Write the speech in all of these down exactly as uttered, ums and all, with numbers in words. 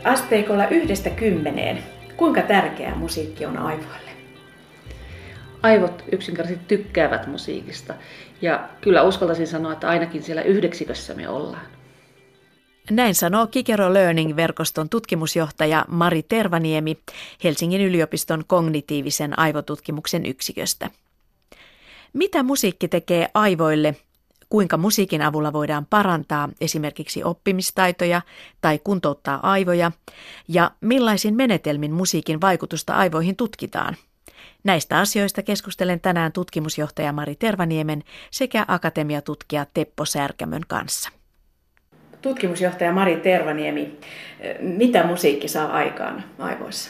Asteikolla yhdestä kymmeneen, kuinka tärkeää musiikki on aivoille? Aivot yksinkertaisesti tykkäävät musiikista ja kyllä uskaltaisin sanoa, että ainakin siellä yhdeksikössä me ollaan. Näin sanoo Kikero Learning-verkoston tutkimusjohtaja Mari Tervaniemi Helsingin yliopiston kognitiivisen aivotutkimuksen yksiköstä. Mitä musiikki tekee aivoille? Kuinka musiikin avulla voidaan parantaa esimerkiksi oppimistaitoja tai kuntouttaa aivoja? Ja millaisin menetelmin musiikin vaikutusta aivoihin tutkitaan? Näistä asioista keskustelen tänään tutkimusjohtaja Mari Tervaniemen sekä akatemiatutkija Teppo Särkämön kanssa. Tutkimusjohtaja Mari Tervaniemi, mitä musiikki saa aikaan aivoissa?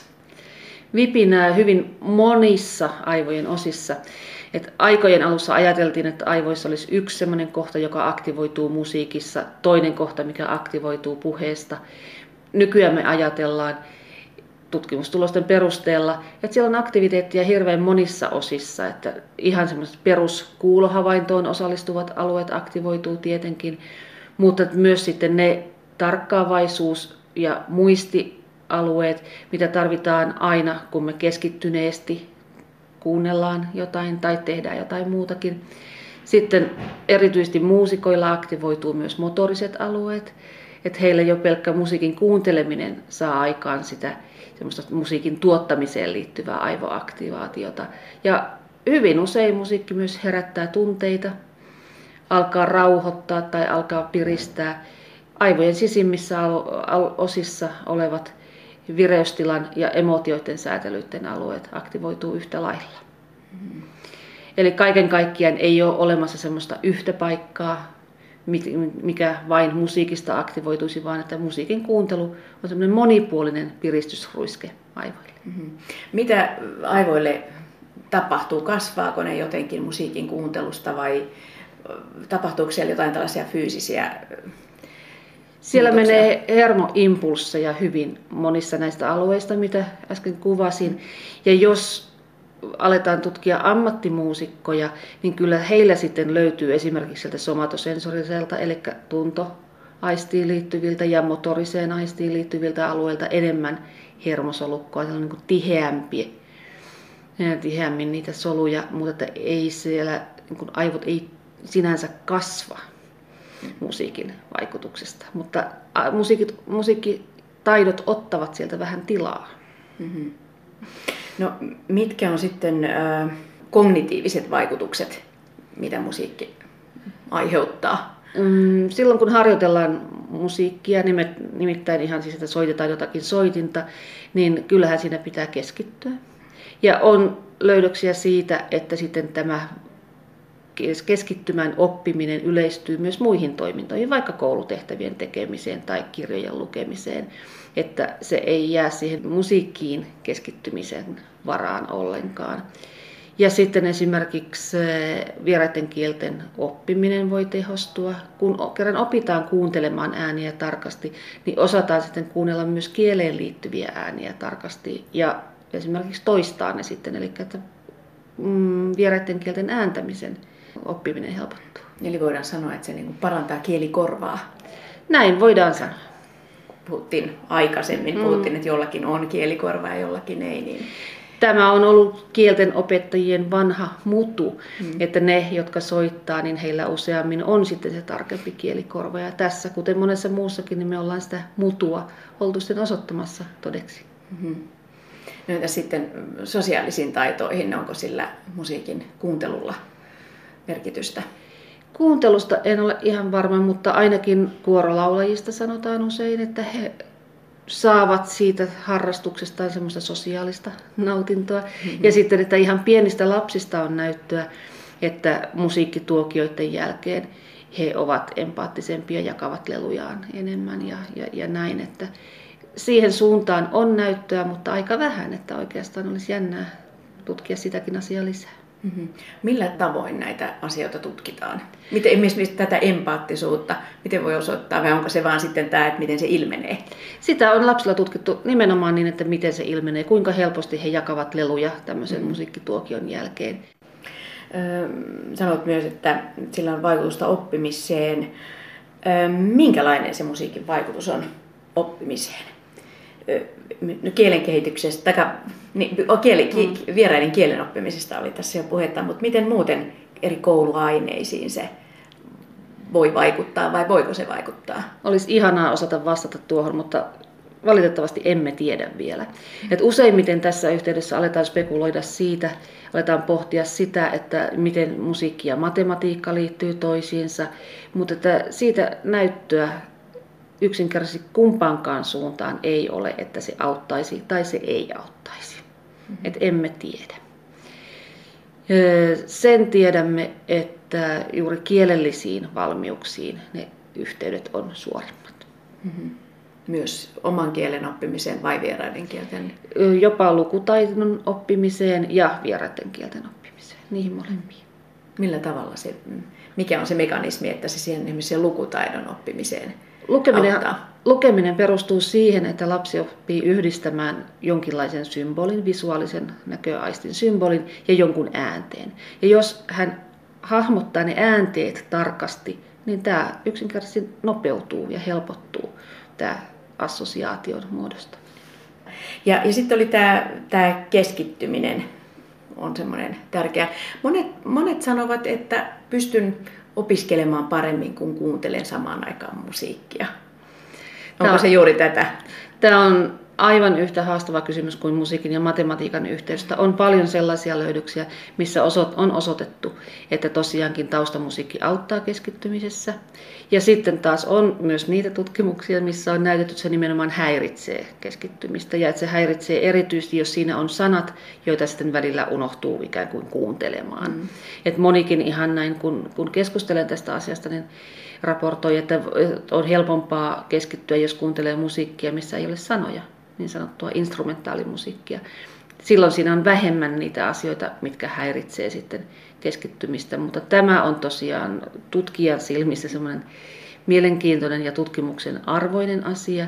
Vipinää hyvin monissa aivojen osissa. Et aikojen alussa ajateltiin, että aivoissa olisi yksi sellainen kohta, joka aktivoituu musiikissa, toinen kohta, mikä aktivoituu puheesta. Nykyään me ajatellaan tutkimustulosten perusteella, että siellä on aktiviteettia hirveän monissa osissa, että ihan semmoiset peruskuulohavaintoon osallistuvat alueet aktivoituu tietenkin, mutta myös sitten ne tarkkaavaisuus- ja muistialueet, mitä tarvitaan aina, kun me keskittyneesti kuunnellaan jotain tai tehdään jotain muutakin. Sitten erityisesti muusikoilla aktivoituu myös motoriset alueet, että heillä jo pelkkä musiikin kuunteleminen saa aikaan sitä semmoista musiikin tuottamiseen liittyvää aivoaktivaatiota. Ja hyvin usein musiikki myös herättää tunteita, alkaa rauhoittaa tai alkaa piristää. Aivojen sisimmissä osissa olevat vireystilan ja emootioiden säätelyiden alueet aktivoituu yhtä lailla. Mm. Eli kaiken kaikkiaan ei ole olemassa semmoista yhtä paikkaa, mikä vain musiikista aktivoituisi, vaan että musiikin kuuntelu on semmoinen monipuolinen piristysruiske aivoille. Mm-hmm. Mitä aivoille tapahtuu? Kasvaako ne jotenkin musiikin kuuntelusta vai tapahtuuko siellä jotain tällaisia fyysisiä Siellä muutoksia? menee hermoimpulsseja hyvin monissa näistä alueista, mitä äsken kuvasin. Ja jos aletaan tutkia ammattimuusikkoja, niin kyllä heillä sitten löytyy esimerkiksi sieltä somatosensoriselta, eli tuntoaistiin liittyviltä ja motoriseen aistiin liittyviltä alueilta enemmän hermosolukkoa, sellainen niin kuin tiheämpi, tiheämmin niitä soluja, mutta että ei siellä, niin kuin aivot ei sinänsä kasva musiikin vaikutuksesta, mutta musiikit, musiikkitaidot ottavat sieltä vähän tilaa. Mm-hmm. No, mitkä on sitten äh, kognitiiviset vaikutukset, mitä musiikki aiheuttaa? Silloin kun harjoitellaan musiikkia, nimittäin ihan siis, että soitetaan jotakin soitinta, niin kyllähän siinä pitää keskittyä. Ja on löydöksiä siitä, että sitten tämä keskittymän oppiminen yleistyy myös muihin toimintoihin, vaikka koulutehtävien tekemiseen tai kirjojen lukemiseen, että se ei jää siihen musiikkiin keskittymisen varaan ollenkaan. Ja sitten esimerkiksi vieraiden kielten oppiminen voi tehostua. Kun kerran opitaan kuuntelemaan ääniä tarkasti, niin osataan sitten kuunnella myös kieleen liittyviä ääniä tarkasti ja esimerkiksi toistaa ne sitten, eli että mm, vieraiden kielten ääntämisen oppiminen helpottuu. Eli voidaan sanoa, että se niin kuin parantaa kielikorvaa. Näin voidaan sanoa. Puhuttiin aikaisemmin, mm. puhuttiin, että jollakin on kielikorva ja jollakin ei. Niin... Tämä on ollut kielten opettajien vanha mutu, mm. että ne, jotka soittaa, niin heillä useammin on sitten se tarkempi kielikorva. Ja tässä, kuten monessa muussakin, niin me ollaan sitä mutua oltu sitten osoittamassa todeksi. Mm-hmm. No entä sitten sosiaalisiin taitoihin, onko sillä musiikin kuuntelulla merkitystä? Kuuntelusta en ole ihan varma, mutta ainakin kuorolaulajista sanotaan usein, että he saavat siitä harrastuksestaan semmoista sosiaalista nautintoa. Mm-hmm. Ja sitten, että ihan pienistä lapsista on näyttöä, että musiikkituokioiden jälkeen he ovat empaattisempia, jakavat lelujaan enemmän ja, ja, ja näin. Että siihen suuntaan on näyttöä, mutta aika vähän, että oikeastaan olisi jännää tutkia sitäkin asiaa lisää. Mm-hmm. Millä tavoin näitä asioita tutkitaan? Miten esimerkiksi tätä empaattisuutta, miten voi osoittaa vai onko se vaan sitten tämä, että miten se ilmenee? Sitä on lapsilla tutkittu nimenomaan niin, että miten se ilmenee, kuinka helposti he jakavat leluja tämmöisen mm-hmm. musiikkituokion jälkeen. Öö, sanoit myös, että sillä on vaikutusta oppimiseen. Öö, minkälainen se musiikin vaikutus on oppimiseen? no kielen kehityksestä, tai niin, kieli, ki, vieraiden kielen oppimisesta oli tässä jo puhetta, mutta miten muuten eri kouluaineisiin se voi vaikuttaa vai voiko se vaikuttaa? Olisi ihanaa osata vastata tuohon, mutta valitettavasti emme tiedä vielä. Et useimmiten tässä yhteydessä aletaan spekuloida siitä, aletaan pohtia sitä, että miten musiikki ja matematiikka liittyy toisiinsa, mutta että siitä näyttöä yksinkertaisesti kumpaankaan suuntaan ei ole, että se auttaisi tai se ei auttaisi. Mm-hmm. Et emme tiedä. Sen tiedämme, että juuri kielellisiin valmiuksiin ne yhteydet on suorimmat. Mm-hmm. Myös oman kielen oppimiseen vai vieraiden kielten? Jopa lukutaidon oppimiseen ja vieraiden kielten oppimiseen, niihin molempiin. Millä tavalla se, mikä on se mekanismi, että se siihen esimerkiksi lukutaidon oppimiseen lukeminen, auttaa? Lukeminen perustuu siihen, että lapsi oppii yhdistämään jonkinlaisen symbolin, visuaalisen näköaistin symbolin ja jonkun äänteen. Ja jos hän hahmottaa ne äänteet tarkasti, niin tämä yksinkertaisesti nopeutuu ja helpottuu, tämä assosiaation muodostaminen. Ja, ja sitten oli tämä, tämä keskittyminen on semmoinen tärkeä. Monet, monet sanovat, että pystyn opiskelemaan paremmin, kun kuuntelen samaan aikaan musiikkia. Onko tämä, se juuri tätä? Tämä on aivan yhtä haastava kysymys kuin musiikin ja matematiikan yhteydestä. On paljon sellaisia löydöksiä, missä on osoitettu, että tosiaankin taustamusiikki auttaa keskittymisessä. Ja sitten taas on myös niitä tutkimuksia, missä on näytetty, että se nimenomaan häiritsee keskittymistä. Ja että se häiritsee erityisesti, jos siinä on sanat, joita sitten välillä unohtuu ikään kuin kuuntelemaan. Mm. Et monikin ihan näin, kun, kun keskustelen tästä asiasta, niin raportoi, että on helpompaa keskittyä, jos kuuntelee musiikkia, missä ei ole sanoja, niin sanottua instrumentaalimusiikkia. Silloin siinä on vähemmän niitä asioita, mitkä häiritsee sitten keskittymistä, mutta tämä on tosiaan tutkijan silmissä semmoinen mielenkiintoinen ja tutkimuksen arvoinen asia,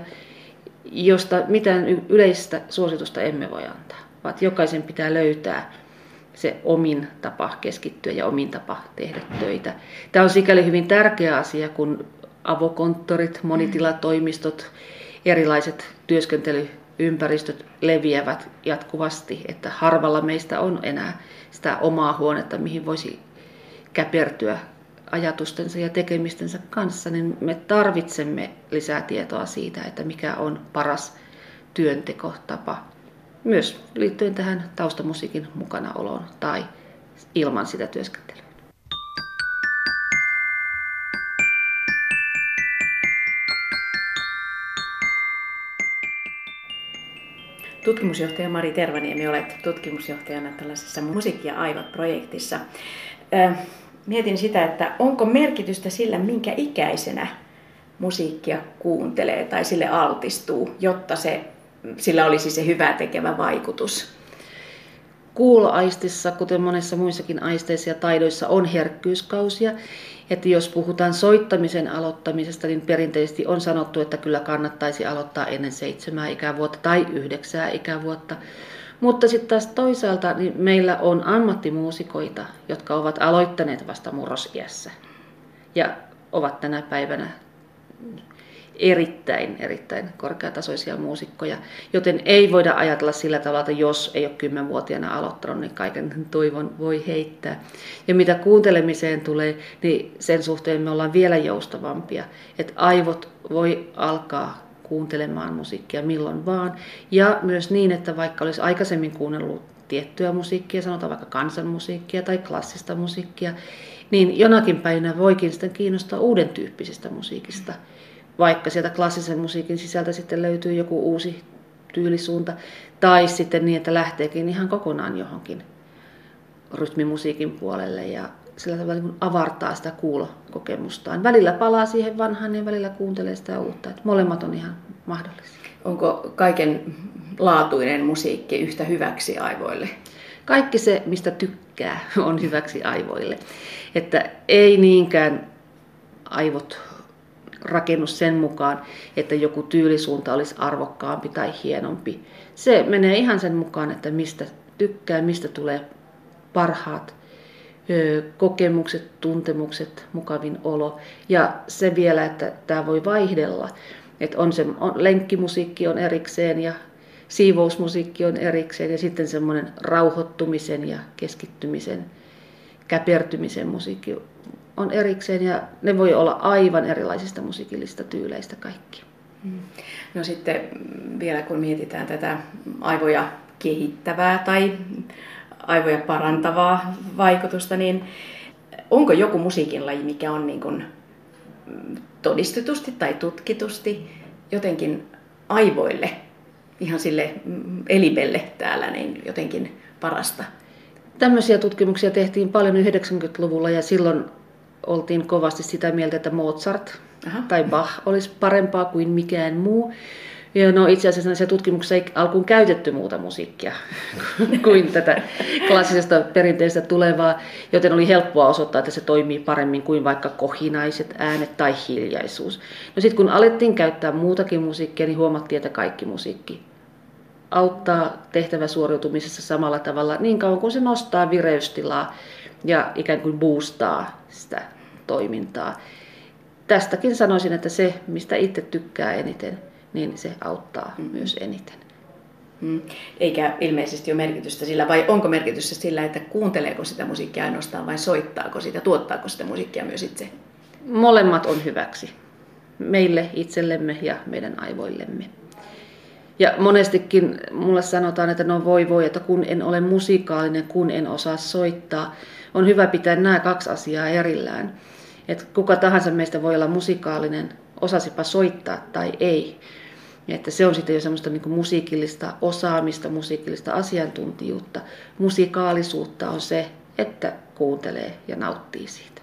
josta mitään yleistä suositusta emme voi antaa, vaan jokaisen pitää löytää se omin tapa keskittyä ja omin tapa tehdä töitä. Tämä on sikäli hyvin tärkeä asia, kun avokonttorit, monitilatoimistot, erilaiset työskentelyympäristöt leviävät jatkuvasti, että harvalla meistä on enää sitä omaa huonetta, mihin voisi käpertyä ajatustensa ja tekemistensä kanssa, niin me tarvitsemme lisää tietoa siitä, että mikä on paras työntekotapa. Myös liittyen tähän taustamusiikin mukanaoloon tai ilman sitä työskentelyä. Tutkimusjohtaja Mari Tervaniemi, olet tutkimusjohtajana tällaisessa Musiikki ja aivot-projektissa. Mietin sitä, että onko merkitystä sillä, minkä ikäisenä musiikkia kuuntelee tai sille altistuu, jotta se sillä olisi se hyvä tekevä vaikutus. Kuuloaistissa, kuten monessa muissakin aisteissa ja taidoissa, on herkkyyskausia. Että jos puhutaan soittamisen aloittamisesta, niin perinteisesti on sanottu, että kyllä kannattaisi aloittaa ennen seitsemää ikävuotta tai yhdeksää ikävuotta. Mutta sitten taas toisaalta niin meillä on ammattimuusikoita, jotka ovat aloittaneet vasta murrosiässä ja ovat tänä päivänä erittäin, erittäin korkeatasoisia muusikkoja, joten ei voida ajatella sillä tavalla, että jos ei ole kymmenvuotiaana aloittanut, niin kaiken toivon voi heittää. Ja mitä kuuntelemiseen tulee, niin sen suhteen me ollaan vielä joustavampia, että aivot voi alkaa kuuntelemaan musiikkia milloin vaan, ja myös niin, että vaikka olisi aikaisemmin kuunnellut tiettyä musiikkia, sanotaan vaikka kansanmusiikkia tai klassista musiikkia, niin jonakin päivänä voikin sitten kiinnostaa uuden tyyppisestä musiikista. Vaikka sieltä klassisen musiikin sisältä sitten löytyy joku uusi tyylisuunta, tai sitten niin, että lähteekin ihan kokonaan johonkin rytmimusiikin puolelle ja sillä tavalla niin avartaa sitä kuulokokemustaan. Välillä palaa siihen vanhaan ja välillä kuuntelee sitä uutta. Että molemmat on ihan mahdollisia. Onko kaiken laatuinen musiikki yhtä hyväksi aivoille? Kaikki se, mistä tykkää, on hyväksi aivoille. Että ei niinkään aivot rakennu sen mukaan, että joku tyylisuunta olisi arvokkaampi tai hienompi. Se menee ihan sen mukaan, että mistä tykkää, mistä tulee parhaat kokemukset, tuntemukset, mukavin olo. Ja se vielä, että tämä voi vaihdella. Että on se on, lenkkimusiikki on erikseen ja siivousmusiikki on erikseen ja sitten semmoinen rauhoittumisen ja keskittymisen, käpertymisen musiikki on erikseen ja ne voi olla aivan erilaisista musiikillisista tyyleistä kaikki. No sitten vielä kun mietitään tätä aivoja kehittävää tai aivoja parantavaa vaikutusta, niin onko joku musiikin laji, mikä on niin kuin todistetusti tai tutkitusti jotenkin aivoille, ihan sille elimelle täällä, niin jotenkin parasta? Tämmöisiä tutkimuksia tehtiin paljon yhdeksänkymmentäluvulla ja silloin oltiin kovasti sitä mieltä, että Mozart Aha. tai Bach olisi parempaa kuin mikään muu. Ja no itse asiassa näissä tutkimuksissa ei alkuun käytetty muuta musiikkia kuin tätä klassisesta perinteistä tulevaa, joten oli helppoa osoittaa, että se toimii paremmin kuin vaikka kohinaiset äänet tai hiljaisuus. No sitten kun alettiin käyttää muutakin musiikkia, niin huomattiin, että kaikki musiikki auttaa tehtävän suoriutumisessa samalla tavalla niin kauan kuin se nostaa vireystilaa ja ikään kuin boostaa sitä toimintaa. Tästäkin sanoisin, että se, mistä itse tykkää eniten, niin se auttaa mm. myös eniten. Mm. Eikä ilmeisesti ole merkitystä sillä, vai onko merkitystä sillä, että kuunteleeko sitä musiikkia ainoastaan vai soittaako sitä, tuottaako sitä musiikkia myös itse? Molemmat on hyväksi. Meille itsellemme ja meidän aivoillemme. Ja monestikin mulle sanotaan, että no voi voi, että kun en ole musikaalinen, kun en osaa soittaa, on hyvä pitää nämä kaksi asiaa erillään. Että kuka tahansa meistä voi olla musikaalinen, osasipa soittaa tai ei. Että se on sitten jo semmoista niin kuin musiikillista osaamista, musiikillista asiantuntijuutta. Musikaalisuutta on se, että kuuntelee ja nauttii siitä.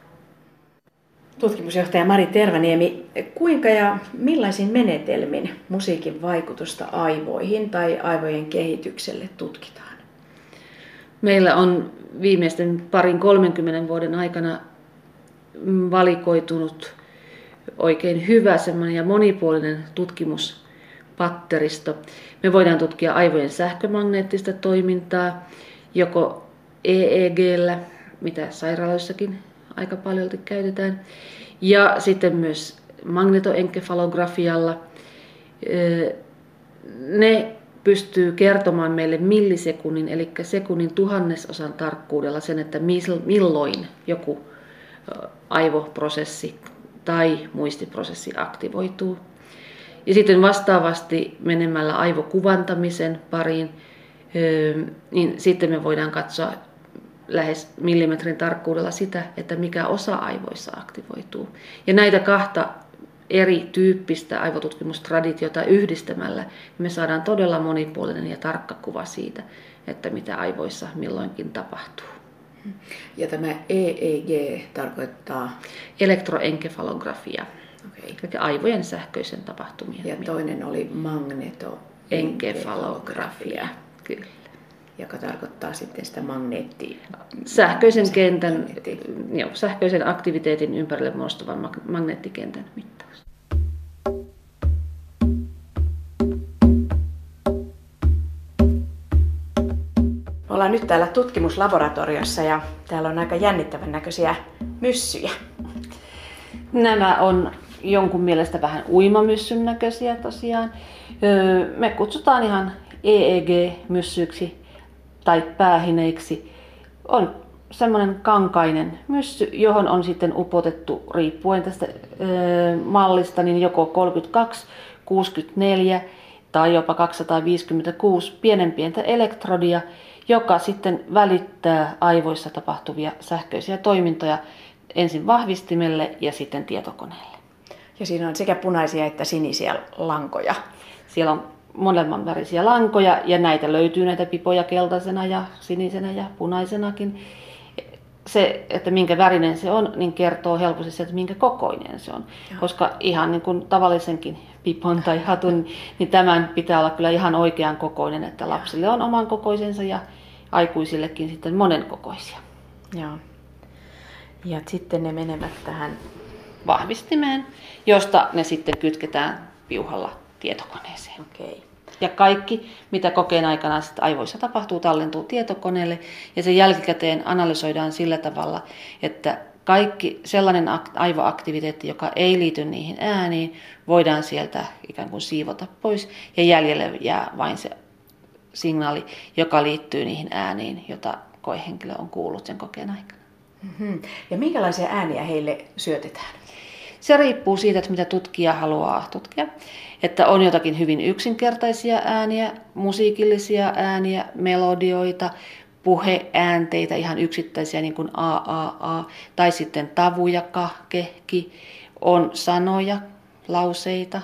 Tutkimusjohtaja Mari Tervaniemi, kuinka ja millaisin menetelmin musiikin vaikutusta aivoihin tai aivojen kehitykselle tutkitaan? Meillä on viimeisten parin kolmenkymmenen vuoden aikana valikoitunut oikein hyvä semmoinen ja monipuolinen tutkimuspatteristo. Me voidaan tutkia aivojen sähkömagneettista toimintaa, joko E E G:llä, mitä sairaaloissakin aika paljolti käytetään, ja sitten myös magnetoenkefalografialla. Ne pystyy kertomaan meille millisekunnin, eli sekunnin tuhannesosan tarkkuudella sen, että milloin joku aivoprosessi tai muistiprosessi aktivoituu. Ja sitten vastaavasti menemällä aivokuvantamisen pariin, niin sitten me voidaan katsoa lähes millimetrin tarkkuudella sitä, että mikä osa aivoissa aktivoituu. Ja näitä kahta eri tyyppistä aivotutkimustraditiota yhdistämällä me saadaan todella monipuolinen ja tarkka kuva siitä, että mitä aivoissa milloinkin tapahtuu. Ja tämä E E G tarkoittaa? Elektroenkefalografia, okay. Eli aivojen sähköisen tapahtumien. Ja toinen oli magnetoenkefalografia, kyllä. Joka tarkoittaa sitten sitä magneettia. Sähköisen kentän, joo, sähköisen aktiviteetin ympärille muodostuvan magneettikentän mittaus. Ollaan nyt täällä tutkimuslaboratoriossa ja täällä on aika jännittävän näköisiä myssyjä. Nämä on jonkun mielestä vähän uimamyssyn näköisiä tosiaan. Me kutsutaan ihan E E G-myssyksi tai päähineiksi. On semmoinen kankainen myssy, johon on sitten upotettu riippuen tästä mallista niin joko kolmekymmentäkaksi, kuusikymmentäneljä tai jopa kaksisataaviisikymmentäkuusi pienen pientä elektrodia, joka sitten välittää aivoissa tapahtuvia sähköisiä toimintoja ensin vahvistimelle ja sitten tietokoneelle. Ja siinä on sekä punaisia että sinisiä lankoja. Siellä on molemman värisiä lankoja ja näitä löytyy näitä pipoja keltaisena ja sinisenä ja punaisenakin. Se, että minkä värinen se on, niin kertoo helposti se, että minkä kokoinen se on. Ja. Koska ihan niin kuin tavallisenkin pipon tai hatun, niin tämän pitää olla kyllä ihan oikean kokoinen, että lapsille on oman kokoisensa ja aikuisillekin sitten monen kokoisia. Joo. Ja sitten ne menevät tähän vahvistimeen, josta ne sitten kytketään piuhalla tietokoneeseen. Okay. Ja kaikki, mitä kokeen aikana sitten aivoissa tapahtuu, tallentuu tietokoneelle ja se jälkikäteen analysoidaan sillä tavalla, että kaikki sellainen aivoaktiviteetti, joka ei liity niihin ääniin, voidaan sieltä ikään kuin siivota pois ja jäljelle jää vain se signaali, joka liittyy niihin ääniin, jota koehenkilö on kuullut sen kokeen aikana. Mm-hmm. Ja minkälaisia ääniä heille syötetään? Se riippuu siitä, että mitä tutkija haluaa tutkia. Että on jotakin hyvin yksinkertaisia ääniä, musiikillisia ääniä, melodioita, puheäänteitä, ihan yksittäisiä niin kuin a, a, a, tai sitten tavuja, kah, kehki, on sanoja, lauseita.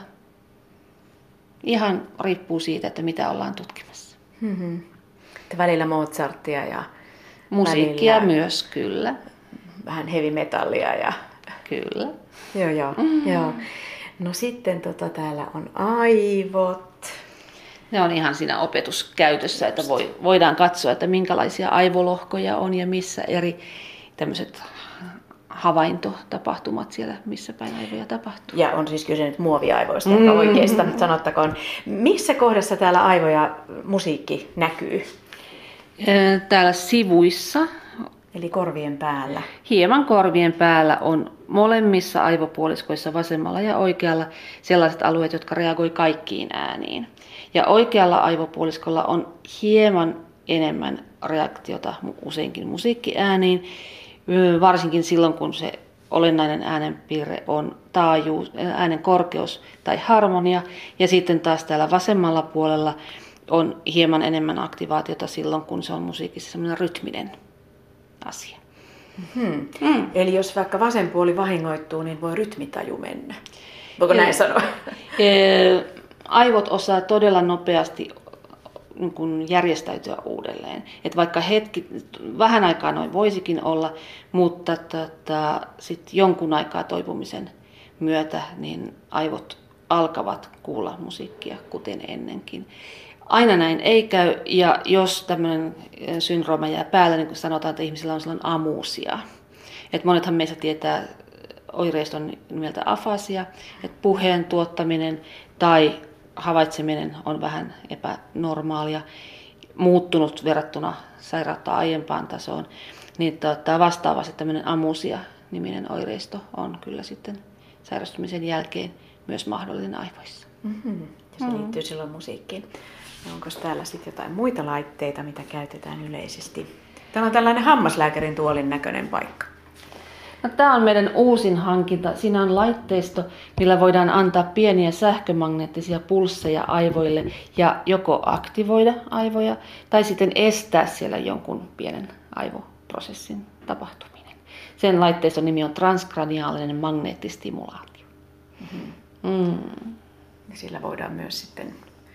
Ihan riippuu siitä, että mitä ollaan tutkimassa. Mm-hmm. Välillä Mozartia ja musiikkia välillä myös, kyllä. Vähän heavy metallia ja... Kyllä. Joo, joo, mm-hmm. joo. No sitten tota, täällä on aivot. Ne on ihan siinä opetuskäytössä, että voi, voidaan katsoa, että minkälaisia aivolohkoja on ja missä eri tämmöiset havaintotapahtumat siellä, missä päin aivoja tapahtuu. Ja on siis kyse nyt muoviaivoista, mm-hmm. oikeista, sanottakoon. Missä kohdassa täällä aivoja musiikki näkyy? Täällä sivuissa. Eli korvien päällä. Hieman korvien päällä on molemmissa aivopuoliskoissa vasemmalla ja oikealla sellaiset alueet, jotka reagoi kaikkiin ääniin. Ja oikealla aivopuoliskolla on hieman enemmän reaktiota useinkin musiikkiääniin, varsinkin silloin kun se olennainen äänenpiirre on taajuus, äänen korkeus tai harmonia. Ja sitten taas täällä vasemmalla puolella on hieman enemmän aktivaatiota silloin, kun se on musiikissa semmoinen rytminen asia. Hmm. Hmm. Eli jos vaikka vasen puoli vahingoittuu, niin voi rytmitaju mennä. Voiko näin sanoa? Aivot osaa todella nopeasti kun järjestäytyä uudelleen. Et vaikka hetki, vähän aikaa noin voisikin olla, mutta tota, sit jonkun aikaa toipumisen myötä niin aivot alkavat kuulla musiikkia kuten ennenkin. Aina näin ei käy, ja jos tämmöinen syndrooma jää päälle, niin kuin sanotaan, että ihmisillä on sellainen amuusia. Et monethan meistä tietää oireiston nimeltä afasia, että puheen tuottaminen tai havaitseminen on vähän epänormaalia, muuttunut verrattuna sairautta aiempaan tasoon, niin tota, vastaavasti tämmöinen amuusia-niminen oireisto on kyllä sitten sairastumisen jälkeen myös mahdollinen aivoissa. Mm-hmm. Ja se mm-hmm. liittyy silloin musiikkiin. Onko täällä sitten jotain muita laitteita, mitä käytetään yleisesti? Täällä on tällainen hammaslääkärin tuolin näköinen paikka. No, tämä on meidän uusin hankinta. Siinä on laitteisto, millä voidaan antaa pieniä sähkömagneettisia pulsseja aivoille ja joko aktivoida aivoja tai sitten estää siellä jonkun pienen aivoprosessin tapahtuminen. Sen laitteiston nimi on transkraniaalinen magneettistimulaatio. Mm-hmm. Mm. Sillä voidaan myös sitten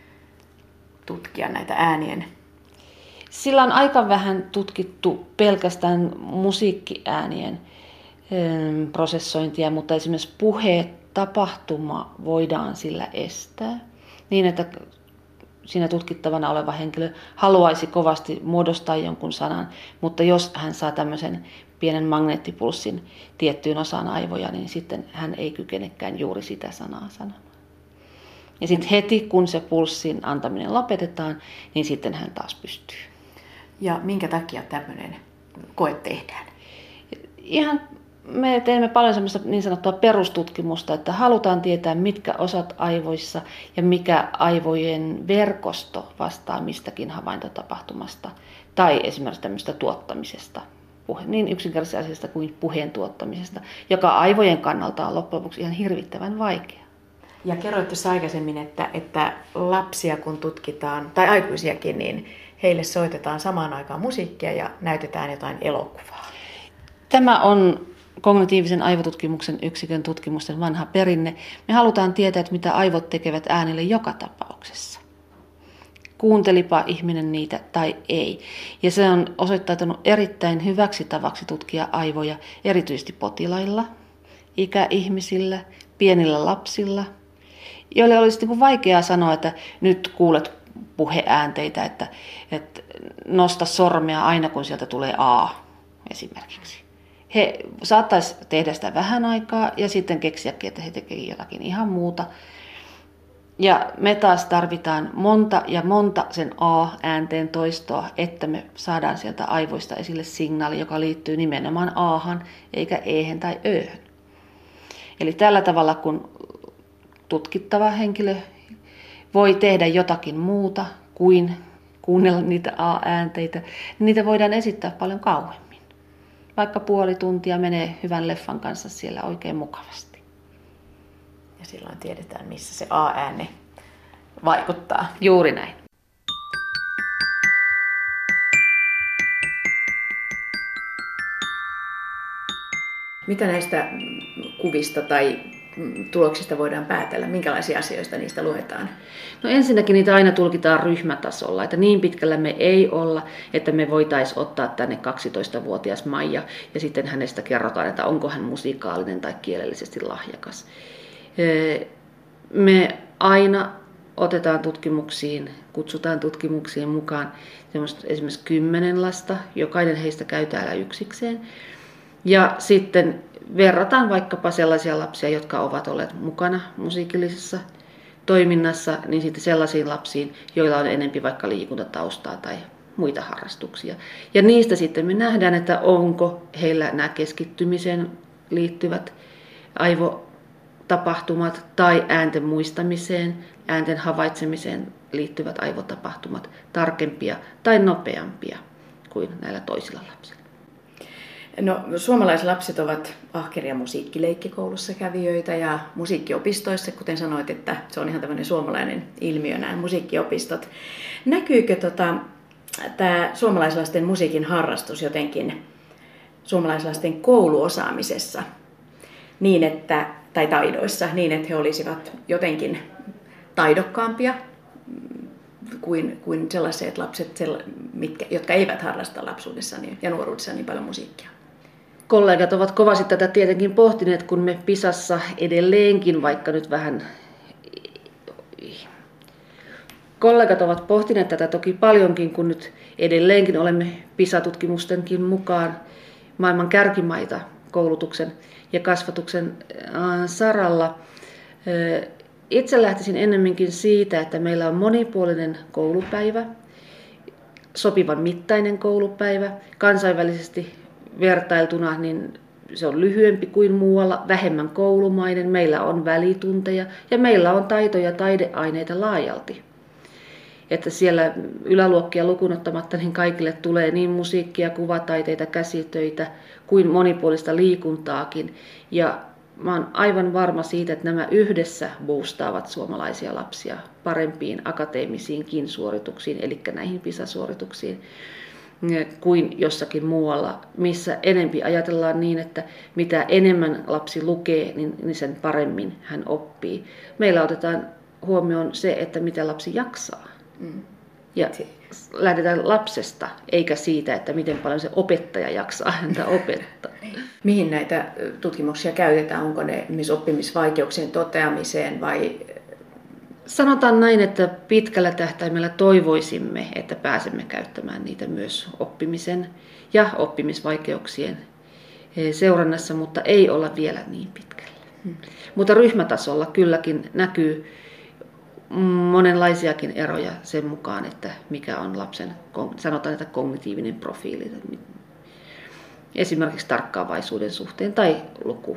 tutkia näitä äänien. Sillä on aika vähän tutkittu pelkästään musiikkiäänien prosessointia, mutta esimerkiksi puhetapahtuma voidaan sillä estää niin, että siinä tutkittavana oleva henkilö haluaisi kovasti muodostaa jonkun sanan, mutta jos hän saa tämmöisen pienen magneettipulssin tiettyyn osaan aivoja, niin sitten hän ei kykenekään juuri sitä sanaa sanomaan. Ja sitten heti, kun se pulssin antaminen lopetetaan, niin sitten hän taas pystyy. Ja minkä takia tämmöinen koe tehdään? Ihan me teemme paljon semmoista niin sanottua perustutkimusta, että halutaan tietää, mitkä osat aivoissa ja mikä aivojen verkosto vastaa mistäkin havaintotapahtumasta tai esimerkiksi tämmöistä tuottamisesta. Niin yksinkertaisesta asiasta kuin puheen tuottamisesta, joka aivojen kannalta on loppujen lopuksi ihan hirvittävän vaikea. Ja kerroit tuossa aikaisemmin, että, että lapsia kun tutkitaan, tai aikuisiakin, niin heille soitetaan samaan aikaan musiikkia ja näytetään jotain elokuvaa. Tämä on kognitiivisen aivotutkimuksen yksikön tutkimusten vanha perinne. Me halutaan tietää, että mitä aivot tekevät äänelle joka tapauksessa. Kuuntelipa ihminen niitä tai ei. Ja se on osoittautunut erittäin hyväksi tavaksi tutkia aivoja, erityisesti potilailla, ikäihmisillä, pienillä lapsilla, joille olisi niin kuin vaikeaa sanoa, että nyt kuulet puheäänteitä, että, että nosta sormea aina kun sieltä tulee A esimerkiksi. He saattaisi tehdä sitä vähän aikaa ja sitten keksiäkin, että he tekevät jotakin ihan muuta. Ja me taas tarvitaan monta ja monta sen A-äänteen toistoa, että me saadaan sieltä aivoista esille signaali, joka liittyy nimenomaan Ahan eikäEhen tai Öhön. Eli tällä tavalla, kun tutkittava henkilö voi tehdä jotakin muuta kuin kuunnella niitä A-äänteitä, niin niitä voidaan esittää paljon kauemmin. Vaikka puoli tuntia menee hyvän leffan kanssa siellä oikein mukavasti. Ja silloin tiedetään, missä se A-ääne vaikuttaa. Juuri näin. Mitä näistä kuvista tai tuloksista voidaan päätellä? Minkälaisia asioista niistä luetaan? No ensinnäkin niitä aina tulkitaan ryhmätasolla, että niin pitkällä me ei olla, että me voitaisiin ottaa tänne kaksitoistavuotias Maija ja sitten hänestä kerrotaan, että onko hän musikaalinen tai kielellisesti lahjakas. Me aina otetaan tutkimuksiin, kutsutaan tutkimuksiin mukaan esimerkiksi kymmenen lasta, jokainen heistä käy täällä yksikseen. Ja sitten verrataan vaikkapa sellaisia lapsia, jotka ovat olleet mukana musiikillisessa toiminnassa, niin sitten sellaisiin lapsiin, joilla on enemmän vaikka liikuntataustaa tai muita harrastuksia. Ja niistä sitten me nähdään, että onko heillä nämä keskittymiseen liittyvät aivotapahtumat tai äänten muistamiseen, äänten havaitsemiseen liittyvät aivotapahtumat tarkempia tai nopeampia kuin näillä toisilla lapsilla. No, suomalaislapset ovat ahkeria musiikkileikkikoulussa kävijöitä ja musiikkiopistoissa, kuten sanoit, että se on ihan tämmöinen suomalainen ilmiö, nämä musiikkiopistot. Näkyykö tota, tämä suomalaislasten musiikin harrastus jotenkin suomalaislasten kouluosaamisessa niin, että, tai taidoissa niin, että he olisivat jotenkin taidokkaampia kuin, kuin sellaiset lapset, mitkä, jotka eivät harrasta lapsuudessaan ja nuoruudessaan niin paljon musiikkia? Kollegat ovat kovasti tätä tietenkin pohtineet, kun me Pisassa edelleenkin, vaikka nyt vähän... Kollegat ovat pohtineet tätä toki paljonkin, kun nyt edelleenkin olemme Pisa-tutkimustenkin mukaan maailman kärkimaita koulutuksen ja kasvatuksen saralla. Itse lähtisin ennemminkin siitä, että meillä on monipuolinen koulupäivä, sopivan mittainen koulupäivä, kansainvälisesti vertailtuna niin se on lyhyempi kuin muualla, vähemmän koulumainen, meillä on välitunteja ja meillä on taito- ja taideaineita laajalti. Että siellä yläluokkia lukuun ottamatta niin kaikille tulee niin musiikkia, kuvataiteita, käsitöitä kuin monipuolista liikuntaakin. Ja mä oon aivan varma siitä, että nämä yhdessä boostaavat suomalaisia lapsia parempiin akateemisiinkin suorituksiin, eli näihin PISA-suorituksiin, kuin jossakin muualla, missä enempi ajatellaan niin, että mitä enemmän lapsi lukee, niin sen paremmin hän oppii. Meillä otetaan huomioon se, että mitä lapsi jaksaa. Mm. Ja lähdetään lapsesta, eikä siitä, että miten paljon se opettaja jaksaa häntä opettaa. Mihin näitä tutkimuksia käytetään? Onko ne myös oppimisvaikeuksien toteamiseen vai? Sanotaan näin, että pitkällä tähtäimellä toivoisimme, että pääsemme käyttämään niitä myös oppimisen ja oppimisvaikeuksien seurannassa, mutta ei olla vielä niin pitkällä. Hmm. Mutta ryhmätasolla kylläkin näkyy monenlaisiakin eroja sen mukaan, että mikä on lapsen, sanotaan, että kognitiivinen profiili. Esimerkiksi tarkkaavaisuuden suhteen tai luku,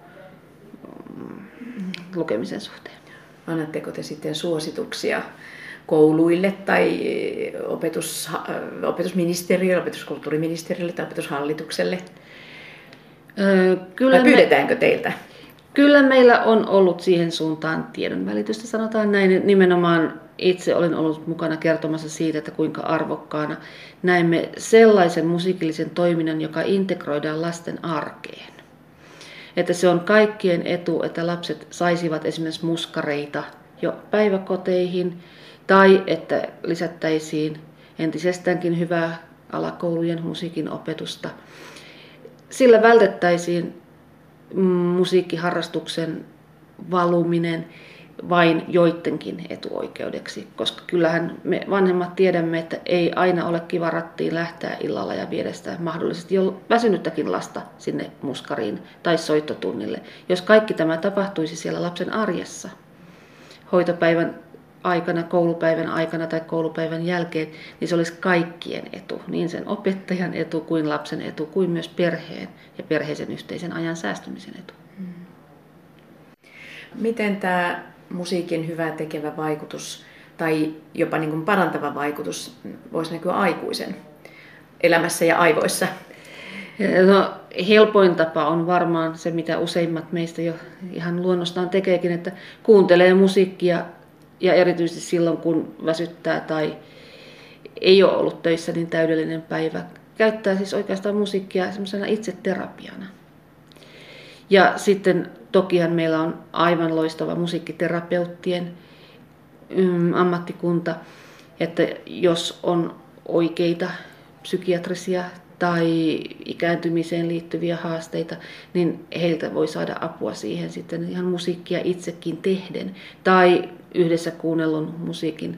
lukemisen suhteen. Annatteko te sitten suosituksia kouluille tai opetus, opetusministeriölle, opetuskulttuuriministeriölle tai opetushallitukselle? Öö, kyllä vai pyydetäänkö me, teiltä? Kyllä meillä on ollut siihen suuntaan tiedonvälitystä, sanotaan näin. Nimenomaan itse olen ollut mukana kertomassa siitä, että kuinka arvokkaana näemme sellaisen musiikillisen toiminnan, joka integroidaan lasten arkeen. Että se on kaikkien etu, että lapset saisivat esimerkiksi muskareita jo päiväkoteihin tai että lisättäisiin entisestäänkin hyvää alakoulujen musiikin opetusta. Sillä vältettäisiin musiikkiharrastuksen valuminen vain joidenkin etuoikeudeksi, koska kyllähän me vanhemmat tiedämme, että ei aina ole kiva rattiin lähteä illalla ja viedä sitä mahdollisesti jo väsynyttäkin lasta sinne muskariin tai soittotunnille. Jos kaikki tämä tapahtuisi siellä lapsen arjessa, hoitopäivän aikana, koulupäivän aikana tai koulupäivän jälkeen, niin se olisi kaikkien etu. Niin sen opettajan etu kuin lapsen etu kuin myös perheen ja perheisen yhteisen ajan säästymisen etu. Miten tämä musiikin hyvä tekevä vaikutus tai jopa niin kuin parantava vaikutus voisi näkyä aikuisen elämässä ja aivoissa? No, helpoin tapa on varmaan se, mitä useimmat meistä jo ihan luonnostaan tekeekin, että kuuntelee musiikkia ja erityisesti silloin, kun väsyttää tai ei ole ollut töissä niin täydellinen päivä. Käyttää siis oikeastaan musiikkia semmoisena itseterapiana. Ja sitten tokihan meillä on aivan loistava musiikkiterapeuttien ammattikunta, että jos on oikeita psykiatrisia tai ikääntymiseen liittyviä haasteita, niin heiltä voi saada apua siihen sitten ihan musiikkia itsekin tehden tai yhdessä kuunnellun musiikin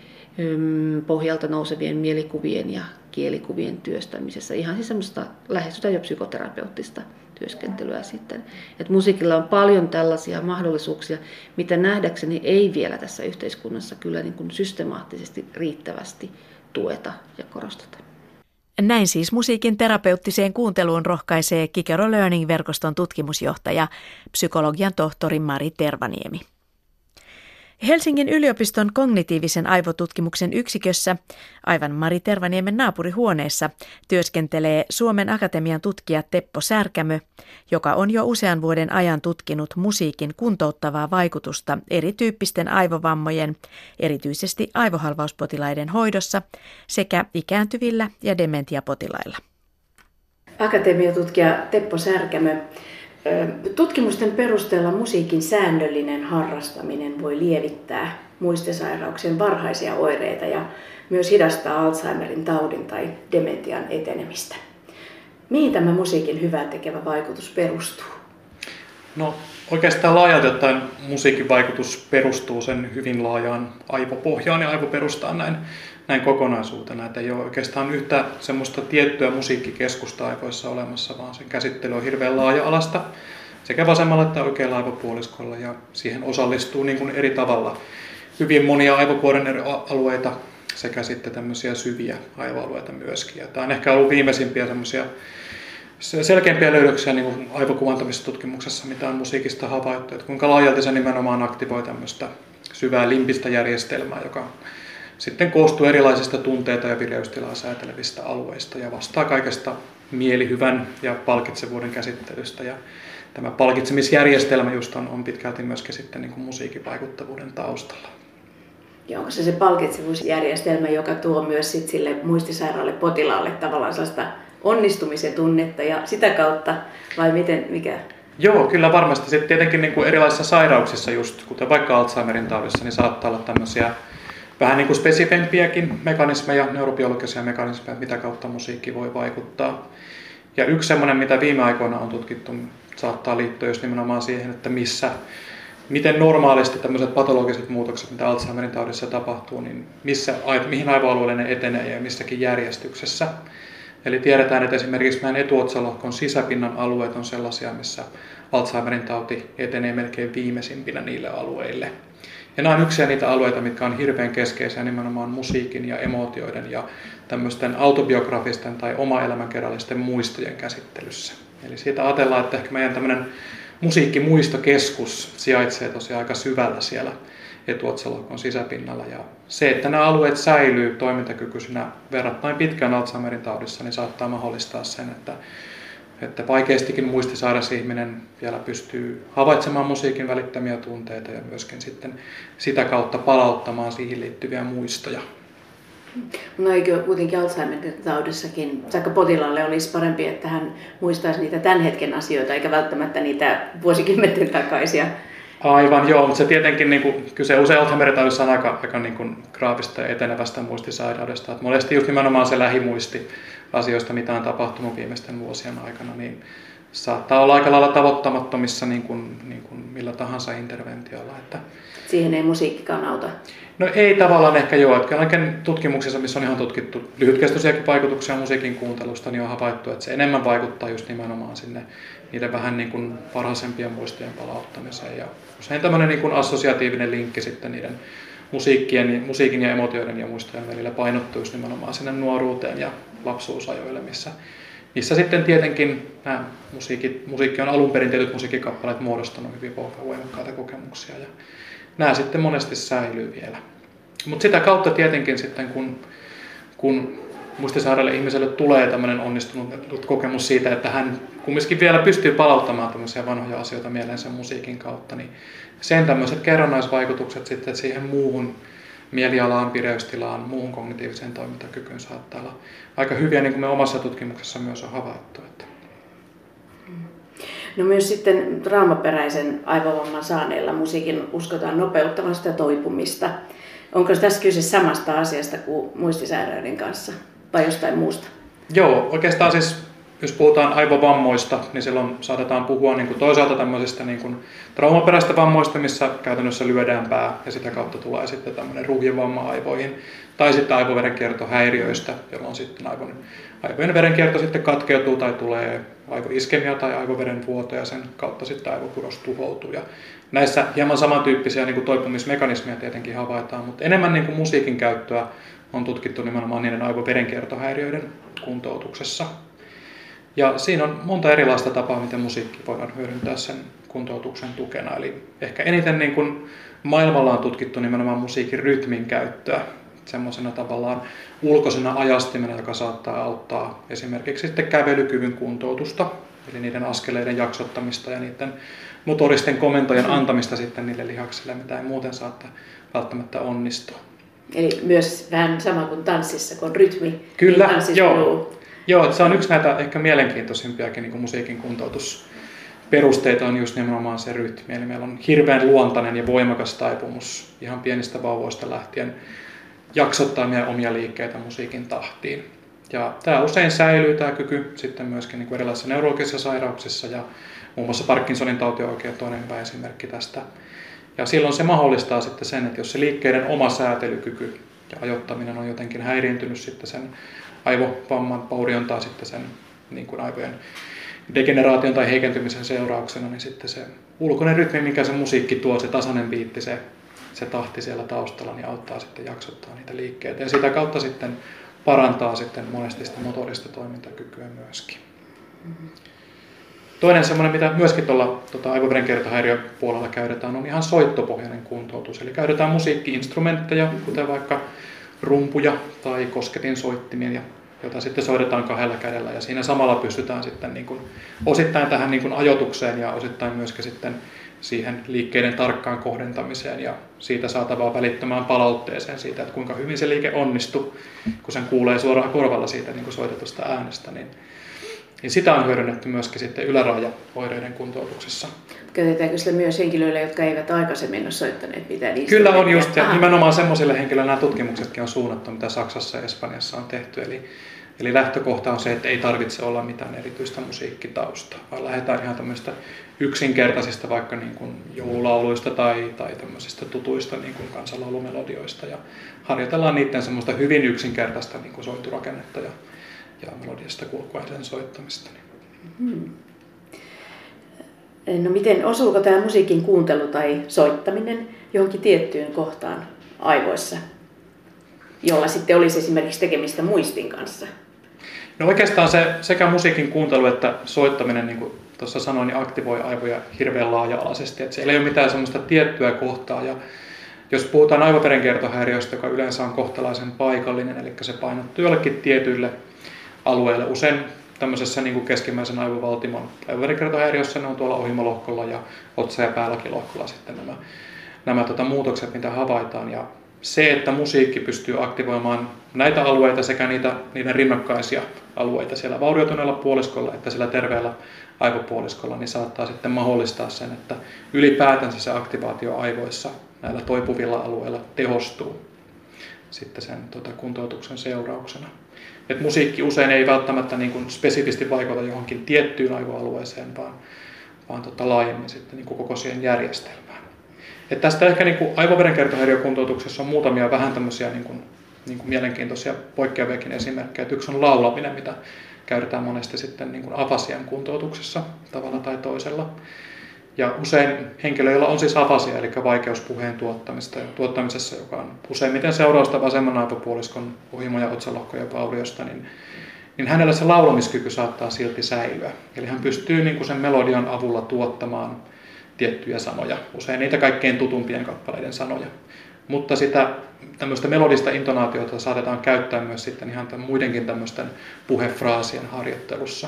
pohjalta nousevien mielikuvien ja kielikuvien työstämisessä. Ihan siis semmoista lähestystä jo psykoterapeuttista työskentelyä sitten. Et musiikilla on paljon tällaisia mahdollisuuksia, mitä nähdäkseni ei vielä tässä yhteiskunnassa kyllä niin kuin systemaattisesti riittävästi tueta ja korosteta. Näin siis musiikin terapeuttiseen kuunteluun rohkaisee Kikero Learning-verkoston tutkimusjohtaja, psykologian tohtori Mari Tervaniemi. Helsingin yliopiston kognitiivisen aivotutkimuksen yksikössä, aivan Mari Tervaniemen naapurihuoneessa, työskentelee Suomen Akatemian tutkija Teppo Särkämö, joka on jo usean vuoden ajan tutkinut musiikin kuntouttavaa vaikutusta erityyppisten aivovammojen, erityisesti aivohalvauspotilaiden hoidossa sekä ikääntyvillä ja dementiapotilailla. Akatemiatutkija Teppo Särkämö. Tutkimusten perusteella musiikin säännöllinen harrastaminen voi lievittää muistisairauksien varhaisia oireita ja myös hidastaa Alzheimerin taudin tai dementian etenemistä. Mihin tämä musiikin hyvää tekevä vaikutus perustuu? No oikeastaan laajalti ottaen musiikin vaikutus perustuu sen hyvin laajaan aivopohjaan ja aivoperustaan näin, näin kokonaisuutena. Että ei ole oikeastaan yhtä semmoista tiettyä musiikkikeskusta aivoissa olemassa, vaan sen käsittely on hirveän laaja-alasta sekä vasemmalla että oikealla aivopuoliskolla ja siihen osallistuu niin kuin eri tavalla hyvin monia aivokuoren eri alueita sekä sitten tämmöisiä syviä aivoalueita myöskin. Ja tämä on ehkä ollut viimeisimpiä semmoisia selkeämpiä löydöksiä niin kuin aivokuvantamisessa mitä on musiikista havaittu, että kuinka laajalti se nimenomaan aktivoi tämmöistä syvää limpistä järjestelmää, joka sitten koostuu erilaisista tunteita ja vireystilaa säätelevistä alueista ja vastaa kaikesta mielihyvän ja palkitsevuuden käsittelystä. Ja tämä palkitsemisjärjestelmä just on, on pitkälti myöskin sitten niin kuin musiikin vaikuttavuuden taustalla. Ja onko se se palkitsevuusjärjestelmä, joka tuo myös sit sille muistisairaalle potilaalle tavallaan sellaista onnistumisen tunnetta ja sitä kautta, vai miten, mikä? Joo, kyllä varmasti. Sitten tietenkin niin kuin erilaisissa sairauksissa, just kuten vaikka Alzheimerin taudissa, niin saattaa olla tämmöisiä vähän niin kuin spesifempiäkin mekanismeja, neurobiologisia mekanismeja, mitä kautta musiikki voi vaikuttaa. Ja yksi semmoinen, mitä viime aikoina on tutkittu, saattaa liittyä just nimenomaan siihen, että missä, miten normaalisti tämmöiset patologiset muutokset, mitä Alzheimerin taudissa tapahtuu, niin missä, mihin aivoalueelle ne etenee ja missäkin järjestyksessä. Eli tiedetään, että esimerkiksi meidän etuotsalohkon sisäpinnan alueet on sellaisia, missä Alzheimerin tauti etenee melkein viimeisimpinä niille alueille. Ja nämä on yksiä niitä alueita, mitkä on hirveän keskeisiä nimenomaan musiikin ja emootioiden ja tämmöisten autobiografisten tai oma-elämänkerrallisten muistojen käsittelyssä. Eli siitä ajatellaan, että ehkä meidän tämmöinen musiikkimuistokeskus sijaitsee tosiaan aika syvällä siellä etuotsalohkon sisäpinnalla. Ja se, että nämä alueet säilyy toimintakykyisinä verrattain pitkään Alzheimerin taudissa, niin saattaa mahdollistaa sen, että, että vaikeastikin muistisairas ihminen vielä pystyy havaitsemaan musiikin välittämiä tunteita ja myöskin sitten sitä kautta palauttamaan siihen liittyviä muistoja. No eikö kuitenkin Alzheimerin taudissakin, vaikka potilaalle olisi parempi, että hän muistaisi niitä tämän hetken asioita, eikä välttämättä niitä vuosikymmenten takaisia? Aivan, joo, mutta se tietenkin, niin kuin, kyse usein Alzheimerin taudissa on aika, aika niin kuin graafista ja etenevästä muistisairaudesta. Että monesti just nimenomaan se lähimuisti asioista, mitä on tapahtunut viimeisten vuosien aikana, niin saattaa olla aika lailla tavoittamattomissa niin kuin, niin kuin millä tahansa interventiolla. Että siihen ei musiikkikaan auta. No ei tavallaan ehkä joo. Että tutkimuksissa, missä on ihan tutkittu lyhytkestoisiakin vaikutuksia musiikin kuuntelusta, niin on havaittu, että se enemmän vaikuttaa just nimenomaan sinne niiden vähän niin kuin varhaisempien muistojen palauttamiseen. Ja usein tämmöinen niin kuin assosiatiivinen linkki sitten niiden musiikkien, musiikin ja emotioiden ja muistojen välillä painottuu just nimenomaan sinne nuoruuteen ja lapsuusajoille, missä, missä sitten tietenkin nämä musiikit, musiikki on alun perin tietyt musiikkikappaleet muodostanut hyvin voimakkaita kokemuksia. Ja nämä sitten monesti säilyy vielä. Mutta sitä kautta tietenkin sitten, kun, kun muistisairaalle ihmiselle tulee tämmöinen onnistunut kokemus siitä, että hän kumminkin vielä pystyy palauttamaan tämmöisiä vanhoja asioita mieleen sen musiikin kautta, niin sen tämmöiset kerrannaisvaikutukset sitten siihen muuhun mielialaan, pireystilaan, muuhun kognitiiviseen toimintakykyyn saattaa olla aika hyviä, niin kuin me omassa tutkimuksessa myös on havaittu. Että No myös sitten traumaperäisen aivovamman saaneilla musiikin uskotaan nopeuttavan sitä toipumista. Onko tässä kyse samasta asiasta kuin muistisairauden kanssa vai jostain muusta? Joo, oikeastaan siis jos puhutaan aivovammoista, niin silloin saatetaan puhua niin kuin toisaalta tämmöisistä niin kuin traumaperäistä vammoista, missä käytännössä lyödään pää ja sitä kautta tulee sitten tämmöinen ruhjevamma aivoihin. Tai sitten aivoverenkiertohäiriöistä, jolloin sitten aivon, aivojen verenkierto sitten katkeutuu tai tulee aivoiskemia tai aivoverenvuoto ja sen kautta sitten aivokudos tuhoutuu. Ja näissä hieman samantyyppisiä niin kuin toipumismekanismeja tietenkin havaitaan, mutta enemmän niin kuin musiikin käyttöä on tutkittu nimenomaan niiden aivoverenkiertohäiriöiden kuntoutuksessa. Ja siinä on monta erilaista tapaa, miten musiikki voidaan hyödyntää sen kuntoutuksen tukena. Eli ehkä eniten niin kuin maailmalla on tutkittu nimenomaan musiikin rytmin käyttöä semmoisena tavallaan ulkoisena ajastimena, joka saattaa auttaa esimerkiksi sitten kävelykyvyn kuntoutusta, eli niiden askeleiden jaksottamista ja niiden motoristen komentojen antamista sitten niille lihaksille, mitä ei muuten saattaa välttämättä onnistua. Eli myös vähän sama kuin tanssissa, kun on rytmi, Kyllä, niin joo. Joo, se on yksi näitä ehkä mielenkiintoisimpiakin niin kuin musiikin kuntoutusperusteita on just nimenomaan se rytmi. Eli meillä on hirveän luontainen ja voimakas taipumus ihan pienistä vauvoista lähtien jaksottaa meidän omia liikkeitä musiikin tahtiin. Ja tämä usein säilyy tämä kyky sitten myöskin niin kuin erilaisissa neurologisissa sairauksissa ja muun muassa Parkinsonin tauti on oikein toinen hyvä esimerkki tästä. Ja silloin se mahdollistaa sitten sen, että jos se liikkeiden oma säätelykyky ja ajoittaminen on jotenkin häiriintynyt sitten sen aivovamman, vaurion tai sitten sen niin kuin aivojen degeneraation tai heikentymisen seurauksena, niin sitten se ulkoinen rytmi, mikä se musiikki tuo, se tasainen biitti, se, se tahti siellä taustalla, niin auttaa sitten jaksottaa niitä liikkeitä. Ja sitä kautta sitten parantaa sitten monesti sitä motorista toimintakykyä myöskin. Mm-hmm. Toinen semmoinen, mitä myöskin tuolla tuota, aivoverenkiertohäiriöpuolella käytetään, on ihan soittopohjainen kuntoutus. Eli käytetään musiikki-instrumentteja, kuten vaikka rumpuja tai kosketinsoittimia, joita sitten soitetaan kahdella kädellä. Ja siinä samalla pystytään sitten niin kuin osittain tähän niin kuin ajoitukseen ja osittain myöskin sitten siihen liikkeiden tarkkaan kohdentamiseen ja siitä saatavaa välittömään palautteeseen siitä, että kuinka hyvin se liike onnistui, kun sen kuulee suoraan korvalla siitä niin kuin soitetusta äänestä. Niin Niin sitä on hyödynnetty myöskin sitten yläraajaoireiden kuntoutuksessa. Käytetäänkö sitä myös henkilöille, jotka eivät aikaisemmin ole soittaneet mitään? Kyllä on just, ja nimenomaan semmoisille henkilöille nämä tutkimuksetkin on suunnattu, mitä Saksassa ja Espanjassa on tehty. Eli, eli lähtökohta on se, että ei tarvitse olla mitään erityistä musiikkitaustaa, vaan lähdetään ihan tämmöistä yksinkertaisista vaikka niin kuin joululauluista tai, tai tämmöisistä tutuista niin kuin kansanlaulumelodioista ja harjoitellaan niiden semmoista hyvin yksinkertaista niin kuin sointurakennetta ja ja melodiasta kulkua ja sen soittamista. Hmm. No miten, osuuko tämä musiikin kuuntelu tai soittaminen johonkin tiettyyn kohtaan aivoissa, jolla sitten olisi esimerkiksi tekemistä muistin kanssa? No oikeastaan se sekä musiikin kuuntelu että soittaminen, niin kuin tuossa sanoin, niin aktivoi aivoja hirveän laaja-alaisesti. Että siellä ei ole mitään semmoista tiettyä kohtaa. Ja jos puhutaan aivoverenkiertohäiriöstä, joka yleensä on kohtalaisen paikallinen, eli se painottuu jollekin tietyille alueelle. Usein tämmöisessä niin kuin keskimmäisen aivovaltimon aivoverenkiertohäiriössä ne on tuolla ohimolohkolla ja otsa- ja päälläkilohkolla sitten nämä, nämä tota, muutokset, mitä havaitaan. Ja se, että musiikki pystyy aktivoimaan näitä alueita sekä niitä, niiden rinnakkaisia alueita siellä vaurioituneella puoliskolla että siellä terveellä aivopuoliskolla, niin saattaa sitten mahdollistaa sen, että ylipäätänsä se aktivaatio aivoissa näillä toipuvilla alueilla tehostuu sitten sen tota, kuntoutuksen seurauksena. että musiikki usein ei välttämättä niin kuin spesifisti vaikuta johonkin tiettyyn aivoalueeseen, vaan, vaan tota laajemmin sitten niin kuin koko siihen järjestelmään. Et tästä ehkä niin kuin aivoverenkiertohäiriökuntoutuksessa on muutamia vähän tämmöisiä niin kuin, niin kuin mielenkiintoisia poikkeaviakin esimerkkejä. Et yksi on laulaminen, mitä käytetään monesti sitten niin kuin afasian kuntoutuksessa tavalla tai toisella. Ja usein henkilöillä on siis afasia, eli vaikeus puheen tuottamista ja tuottamisessa, joka on useimmiten seurausta vasemman aivopuoliskon ohimo- ja otsalohkojen vauriosta, niin, niin hänellä se laulamiskyky saattaa silti säilyä. Eli hän pystyy niin kuin sen melodian avulla tuottamaan tiettyjä sanoja, usein niitä kaikkein tutumpien kappaleiden sanoja. Mutta sitä tämmöistä melodista intonaatiota saatetaan käyttää myös sitten ihan tämän muidenkin tämmöisten puhefraasien harjoittelussa.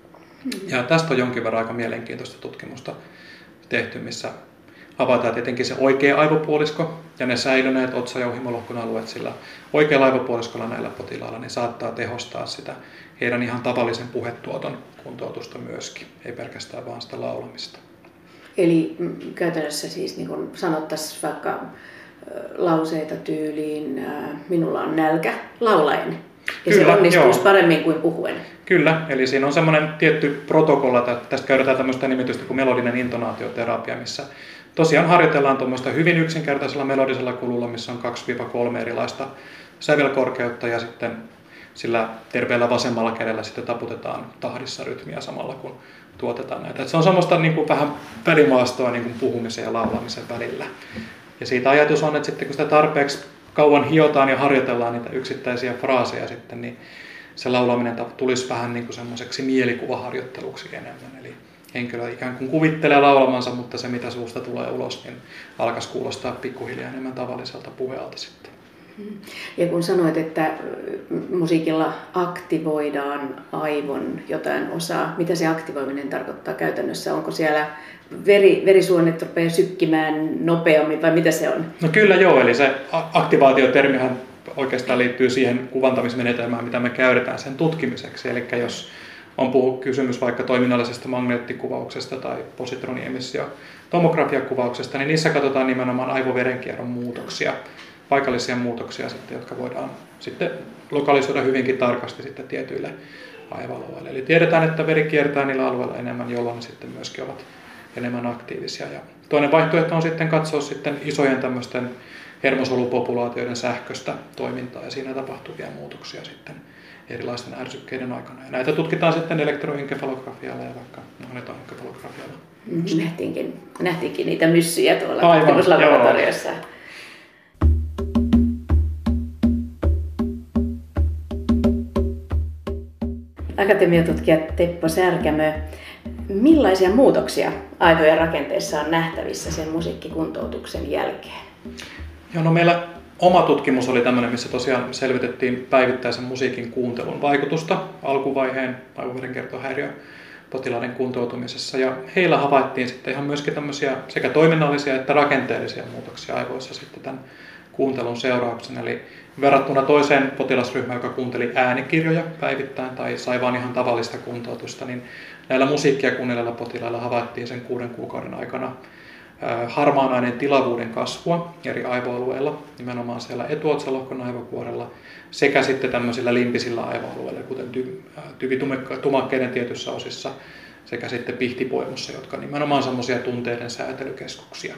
Ja tästä on jonkin verran aika mielenkiintoista tutkimusta tehty, missä havaitaan tietenkin se oikea aivopuolisko ja ne säilyneet otsa- ja ohimolohkon alueet sillä oikealla aivopuoliskolla näillä potilailla niin saattaa tehostaa sitä heidän ihan tavallisen puhetuoton kuntoutusta myöskin, ei pelkästään vaan sitä laulamista. Eli käytännössä siis niin kun sanottaisiin vaikka lauseita tyyliin, minulla on nälkä, laulaen. Ja kyllä, se onnistuisi joo. paremmin kuin puhuen. Kyllä, eli siinä on semmoinen tietty protokolla, tästä käytetään tämmöistä nimitystä kuin melodinen intonaatioterapia, missä tosiaan harjoitellaan tuommoista hyvin yksinkertaisella melodisella kululla, missä on kaksi kolme erilaista sävelkorkeutta ja sitten sillä terveellä vasemmalla kädellä sitten taputetaan tahdissa rytmiä samalla kun tuotetaan näitä. Et se on semmoista niin kuin vähän välimaastoa niin kuin puhumisen ja laulamisen välillä. Ja siitä ajatus on, että sitten kun sitä tarpeeksi kauan hiotaan ja harjoitellaan niitä yksittäisiä fraaseja sitten, niin se laulaminen tulisi vähän niin kuin semmoiseksi mielikuvaharjoitteluksi enemmän. Eli henkilö ikään kuin kuvittelee laulamansa, mutta se mitä suusta tulee ulos, niin alkaisi kuulostaa pikkuhiljaa enemmän tavalliselta puheelta sitten. Ja kun sanoit, että musiikilla aktivoidaan aivon jotain osaa, mitä se aktivoiminen tarkoittaa käytännössä? Onko siellä veri, verisuonet rupeaa sykkimään nopeammin vai mitä se on? No kyllä joo, eli se aktivaatiotermihän oikeastaan liittyy siihen kuvantamismenetelmään, mitä me käytetään sen tutkimiseksi. Eli jos on puhu kysymys vaikka toiminnallisesta magneettikuvauksesta tai positroniemisio tomografiakuvauksesta, niin niissä katsotaan nimenomaan aivoverenkierron muutoksia, paikallisia muutoksia, sitten, jotka voidaan sitten lokalisoida hyvinkin tarkasti sitten tietyille aivoalueille. Eli tiedetään, että veri kiertää niillä alueilla enemmän, jolloin ne sitten myöskin ovat enemmän aktiivisia. Ja toinen vaihtoehto on sitten katsoa sitten isojen tämmöisten hermosolupopulaatioiden sähköistä toimintaa ja siinä tapahtuvia muutoksia sitten erilaisten ärsykkeiden aikana. Ja näitä tutkitaan sitten elektroenkefalografialla ja vaikka magnetoenkefalografialla. Nähtiinkin, nähtiinkin niitä myssyjä tuolla tutkimuslaboratoriossa. Akatemiatutkija Teppo Särkämö, millaisia muutoksia aivojen rakenteessa on nähtävissä sen musiikkikuntoutuksen jälkeen? Joo, no meillä oma tutkimus oli tämmöinen, missä tosiaan selvitettiin päivittäisen musiikin kuuntelun vaikutusta alkuvaiheen aivoverenkiertohäiriöpotilaiden kuntoutumisessa. Ja heillä havaittiin sitten ihan myöskin tämmöisiä sekä toiminnallisia että rakenteellisia muutoksia aivoissa sitten tämän kuuntelun seurauksena. Eli verrattuna toiseen potilasryhmään, joka kuunteli äänikirjoja päivittäin tai sai vaan ihan tavallista kuntoutusta, niin näillä musiikkia kuunnelleilla potilailla havaittiin sen kuuden kuukauden aikana harmaanainen tilavuuden kasvua eri aivoalueilla, nimenomaan siellä etuotsalohkon aivokuorella, sekä sitten tämmöisillä limpisillä aivoalueilla, kuten tyvitumakkeiden tietyissä osissa, sekä sitten pihtipoimussa, jotka nimenomaan semmoisia tunteiden säätelykeskuksia.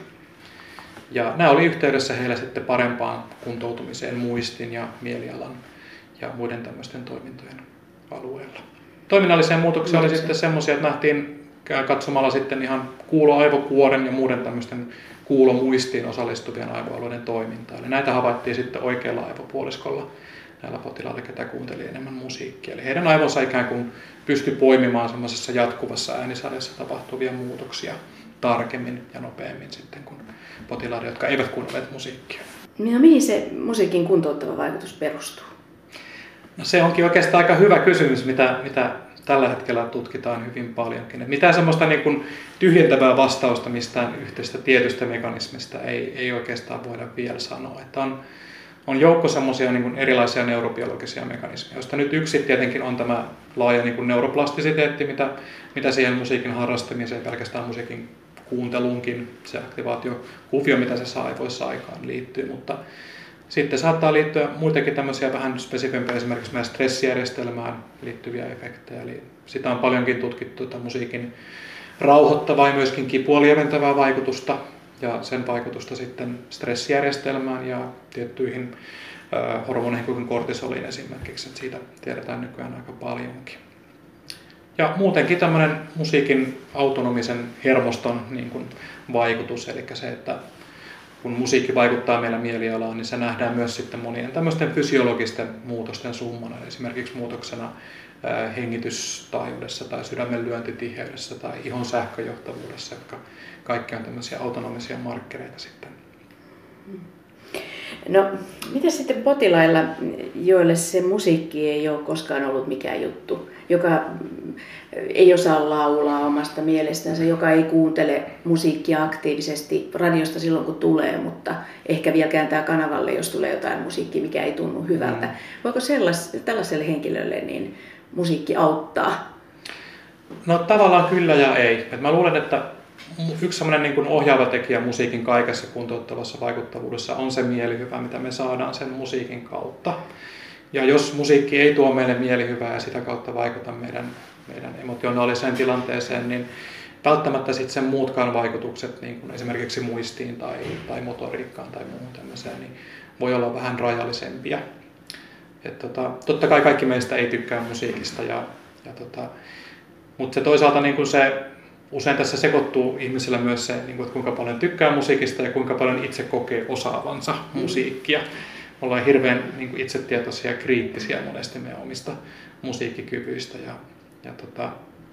Ja nämä oli yhteydessä heillä sitten parempaan kuntoutumiseen muistin ja mielialan ja muiden tämmöisten toimintojen alueella. Toiminnallisia muutoksia oli sitten semmoisia, että nähtiin katsomalla sitten ihan kuulo-aivokuoren ja muiden tämmöisten kuulomuistiin osallistuvien aivoalueiden toimintaa. Eli näitä havaittiin sitten oikealla aivopuoliskolla näillä potilailla, ketä kuunteli enemmän musiikkia. Eli heidän aivonsa ikään kuin pystyi poimimaan semmoisessa jatkuvassa äänisadessa tapahtuvia muutoksia tarkemmin ja nopeammin sitten kuin potilaille, jotka eivät kuunnelleet musiikkia. No, mihin se musiikin kuntouttava vaikutus perustuu? No, se onkin oikeastaan aika hyvä kysymys, mitä, mitä tällä hetkellä tutkitaan hyvin paljonkin. Et mitään semmoista niin kuin tyhjentävää vastausta mistään yhteistä tietystä mekanismista ei, ei oikeastaan voida vielä sanoa. Että on, on joukko semmoisia niin kuin erilaisia neurobiologisia mekanismeja, joista nyt yksi tietenkin on tämä laaja niin kuin neuroplastisiteetti, mitä, mitä siihen musiikin harrastamiseen, pelkästään musiikin kuuntelunkin, se aktivaatiokuvio, mitä se saa aivoissa aikaan liittyy, mutta Sitten saattaa liittyä muitakin tämmöisiä vähän spesifimpiä, esimerkiksi meidän stressijärjestelmään liittyviä efektejä. Eli sitä on paljonkin tutkittu, että musiikin rauhoittavaa ja myöskin kipua lieventävää vaikutusta ja sen vaikutusta sitten stressijärjestelmään ja tiettyihin äh, hormoneihin kuin kortisoliin esimerkiksi. Että siitä tiedetään nykyään aika paljonkin. Ja muutenkin tämmöinen musiikin autonomisen hermoston niin kuin vaikutus, eli se, että kun musiikki vaikuttaa meillä mielialaan, niin se nähdään myös sitten monien tämmöisten fysiologisten muutosten summana, esimerkiksi muutoksena hengitystaajuudessa tai sydämen lyöntitiheydessä tai ihon sähköjohtavuudessa, jotka kaikki on tämmöisiä autonomisia markkereita sitten. No, mitä sitten potilailla, joille se musiikki ei ole koskaan ollut mikään juttu, joka ei osaa laulaa omasta mielestänsä, joka ei kuuntele musiikkia aktiivisesti radiosta silloin kun tulee, mutta ehkä vielä kääntää kanavalle, jos tulee jotain musiikkia, mikä ei tunnu hyvältä. Mm. Voiko sellais, tällaiselle henkilölle niin musiikki auttaa? No tavallaan kyllä ja ei. Et mä luulen, että yksi sellainen niin kuin ohjaava tekijä musiikin kaikessa kuntouttavassa vaikuttavuudessa on se mielihyvä, mitä me saadaan sen musiikin kautta. Ja jos musiikki ei tuo meille mielihyvää ja sitä kautta vaikuta meidän, meidän emotionaaliseen tilanteeseen, niin välttämättä sitten sen muutkaan vaikutukset, niin kuin esimerkiksi muistiin tai, tai motoriikkaan tai muuhun tämmöiseen, niin voi olla vähän rajallisempia. Et tota, totta kai kaikki meistä ei tykkää musiikista, ja, ja tota, mutta se toisaalta niin kuin se, usein tässä sekoittuu ihmisillä myös se, niin kuin, että kuinka paljon tykkää musiikista ja kuinka paljon itse kokee osaavansa mm. musiikkia. Me ollaan hirveän niin kuin itsetietoisia ja kriittisiä monesti meidän omista musiikkikyvyistä. Ja, ja tota,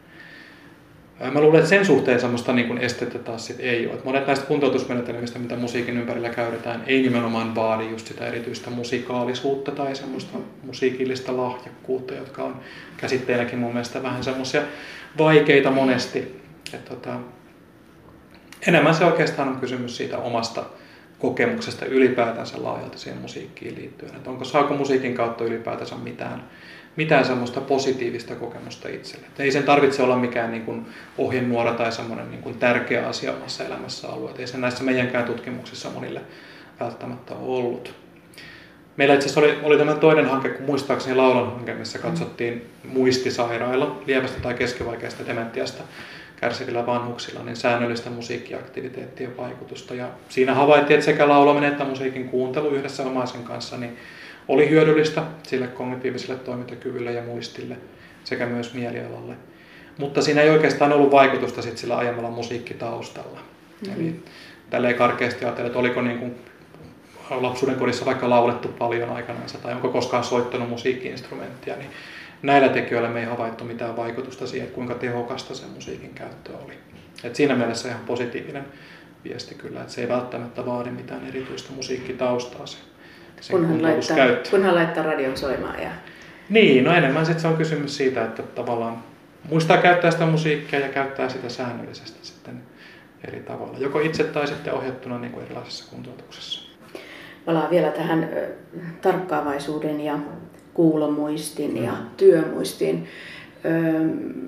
mä luulen, että sen suhteen semmoista niin kuin estettä taas sit ei ole. Et monet näistä kuntoutusmenetelmistä, mitä musiikin ympärillä käydetään, ei nimenomaan vaadi just sitä erityistä musikaalisuutta tai semmoista musiikillista lahjakkuutta, jotka on käsitteenäkin mun mielestä vähän semmoisia vaikeita monesti. Et tota, enemmän se oikeastaan on kysymys siitä omasta kokemuksesta ylipäätänsä laajalti siihen musiikkiin liittyen. Että onko, saako musiikin kautta ylipäätänsä mitään, mitään semmoista positiivista kokemusta itselle. Et ei sen tarvitse olla mikään niin kuin ohjenuora tai semmoinen niin kuin tärkeä asia omassa elämässä alue. Et ei se näissä meidänkään tutkimuksissa monille välttämättä ole ollut. Meillä itse asiassa oli, oli tämmöinen toinen hanke, kun muistaakseni Laulan hanke, missä katsottiin muistisairailla, lievästä tai keskivaikeasta dementiasta kärsivillä vanhuksilla, niin säännöllistä musiikkiaktiviteettien vaikutusta. Ja siinä havaittiin, että sekä laulaminen että musiikin kuuntelu yhdessä omaisen kanssa niin oli hyödyllistä sille kognitiiviselle toimintakyvylle ja muistille sekä myös mielialalle. Mutta siinä ei oikeastaan ollut vaikutusta sit sillä aiemmalla musiikkitaustalla. Mm-hmm. Eli tälleen karkeasti ajatellen, että oliko niin kuin lapsuuden kodissa vaikka laulettu paljon aikanaansa tai onko koskaan soittanut musiikki-instrumenttia, niin näillä tekijöillä me ei havaittu mitään vaikutusta siihen, että kuinka tehokasta se musiikin käyttö oli. Et siinä mielessä ihan positiivinen viesti kyllä, että se ei välttämättä vaadi mitään erityistä musiikkitaustaa se, sen kunhan laittaa, kunhan laittaa radion soimaan. Ja... Niin, no enemmän sitten se on kysymys siitä, että tavallaan muistaa käyttää sitä musiikkia ja käyttää sitä säännöllisesti sitten eri tavalla, joko itse tai sitten ohjattuna niin kuin erilaisessa kuntoutuksessa. Palaan vielä tähän tarkkaavaisuuden ja kuulomuistin ja työmuistin. Öö,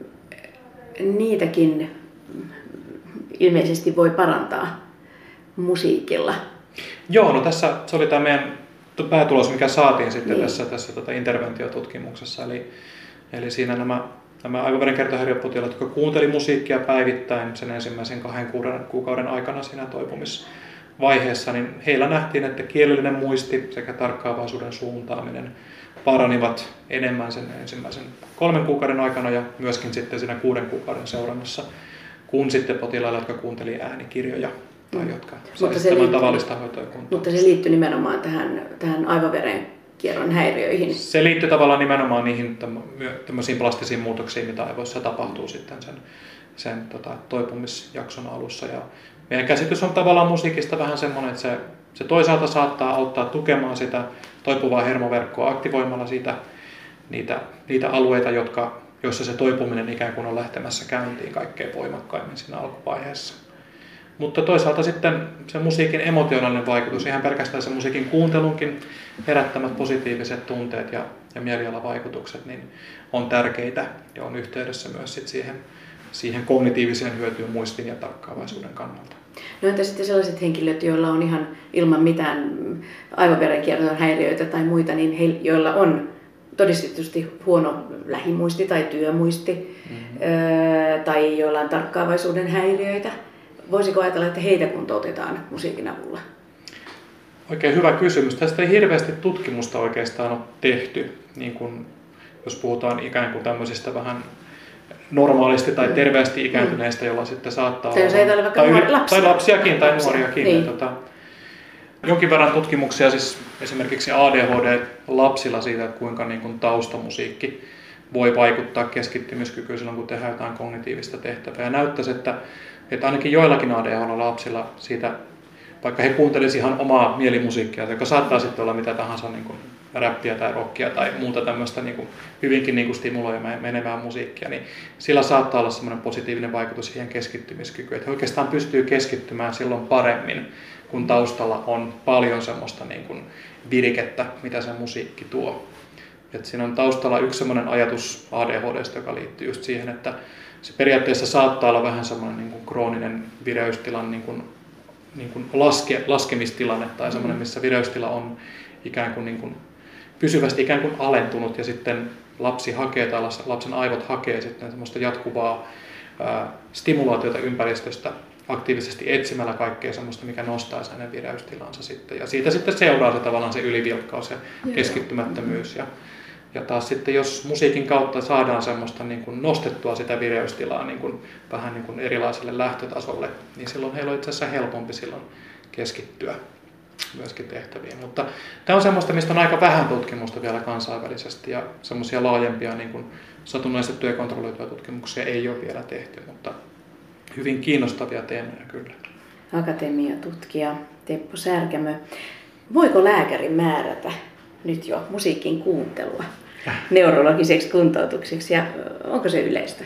niitäkin ilmeisesti voi parantaa musiikilla. Joo, no tässä se oli tämä meidän päätulos, mikä saatiin sitten niin. tässä, tässä tota interventiotutkimuksessa. Eli, eli siinä nämä, nämä aivoverenkiertohäiriöpotilaat, jotka kuunteli musiikkia päivittäin sen ensimmäisen kahden kuukauden aikana siinä toipumisvaiheessa, niin heillä nähtiin, että kielellinen muisti sekä tarkkaavaisuuden suuntaaminen paranivat enemmän sen ensimmäisen kolmen kuukauden aikana ja myöskin sitten siinä kuuden kuukauden seurannassa, kuin sitten potilailla, jotka kuunteli äänikirjoja tai jotka saivat tämän liittyy, tavallista hoitoa ja kuntoutusta. Mutta se liittyy nimenomaan tähän, tähän aivoverenkierron häiriöihin. Se liittyy tavallaan nimenomaan niihin tämmöisiin plastisiin muutoksiin, mitä aivoissa tapahtuu sitten sen, sen tota, toipumisjakson alussa. Ja meidän käsitys on tavallaan musiikista vähän semmoinen, että se, se toisaalta saattaa auttaa tukemaan sitä toipuvaa hermoverkkoa aktivoimalla siitä, niitä, niitä alueita, jotka, joissa se toipuminen ikään kuin on lähtemässä käyntiin kaikkein voimakkaimmin siinä alkuvaiheessa. Mutta toisaalta sitten se musiikin emotionaalinen vaikutus, ihan pelkästään se musiikin kuuntelunkin herättämät positiiviset tunteet ja, ja mielialavaikutukset niin on tärkeitä ja on yhteydessä myös sit siihen, siihen kognitiiviseen hyötyyn muistin ja tarkkaavaisuuden kannalta. No entä sitten sellaiset henkilöt, joilla on ihan ilman mitään aivoverenkierron häiriöitä tai muita, niin he, joilla on todistetusti huono lähimuisti tai työmuisti mm-hmm. öö, tai joilla on tarkkaavaisuuden häiriöitä. Voisiko ajatella, että heitä kuntoutetaan musiikin avulla? Oikein hyvä kysymys. Tästä ei hirveästi tutkimusta oikeastaan ole tehty, niin kun, jos puhutaan ikään kuin tämmöisistä vähän normaalisti tai terveesti ikääntyneistä, jolla sitten saattaa tai olla... Tai, vaikka tai, nuori, lapsia. tai lapsiakin tai lapsia. nuoriakin. Niin. Tota, jonkin verran tutkimuksia siis esimerkiksi A D H D-lapsilla siitä, että kuinka niin kuin taustamusiikki voi vaikuttaa keskittymiskykyyn silloin, kun tehdään jotain kognitiivista tehtävää. Ja näyttäisi, että, että ainakin joillakin A D H D-lapsilla siitä, vaikka he kuuntelisivat ihan omaa mielimusiikkia, joka saattaa sitten olla mitä tahansa niin kuin räppiä tai rockia tai muuta tämmöistä niin kuin hyvinkin niin kuin stimuloimaan menevää musiikkia, niin sillä saattaa olla semmoinen positiivinen vaikutus siihen keskittymiskykyyn. Että he oikeastaan pystyy keskittymään silloin paremmin, kun taustalla on paljon semmoista niin kuin virikettä, mitä se musiikki tuo. Et siinä on taustalla yksi semmoinen ajatus A D H D:stä, joka liittyy just siihen, että se periaatteessa saattaa olla vähän semmoinen niin kuin krooninen vireystilan niin kuin, niin kuin laske, laskemistilanne tai semmoinen, missä vireystila on ikään kuin, niin kuin pysyvästi ikään kuin alentunut ja sitten lapsi hakee tai lapsen aivot hakee sitten semmoista jatkuvaa ää, stimulaatiota ympäristöstä aktiivisesti etsimällä kaikkea semmoista, mikä nostaa hänen vireystilansa sitten. Ja siitä sitten seuraa se tavallaan se ylivilkkaus ja keskittymättömyys. Ja, ja taas sitten, jos musiikin kautta saadaan semmoista niin kuin nostettua sitä vireystilaa niin kuin vähän niin kuin erilaiselle lähtötasolle, niin silloin heillä on itse asiassa helpompi silloin keskittyä myöskin tehtäviin. Mutta tämä on semmoista, mistä on aika vähän tutkimusta vielä kansainvälisesti ja semmoisia laajempia niin kuin satunnaistettuja ja kontrolloituja tutkimuksia ei ole vielä tehty, mutta hyvin kiinnostavia teemoja kyllä. Akatemiatutkija Teppo Särkämö. Voiko lääkäri määrätä nyt jo musiikin kuuntelua neurologiseksi kuntoutukseksi ja onko se yleistä?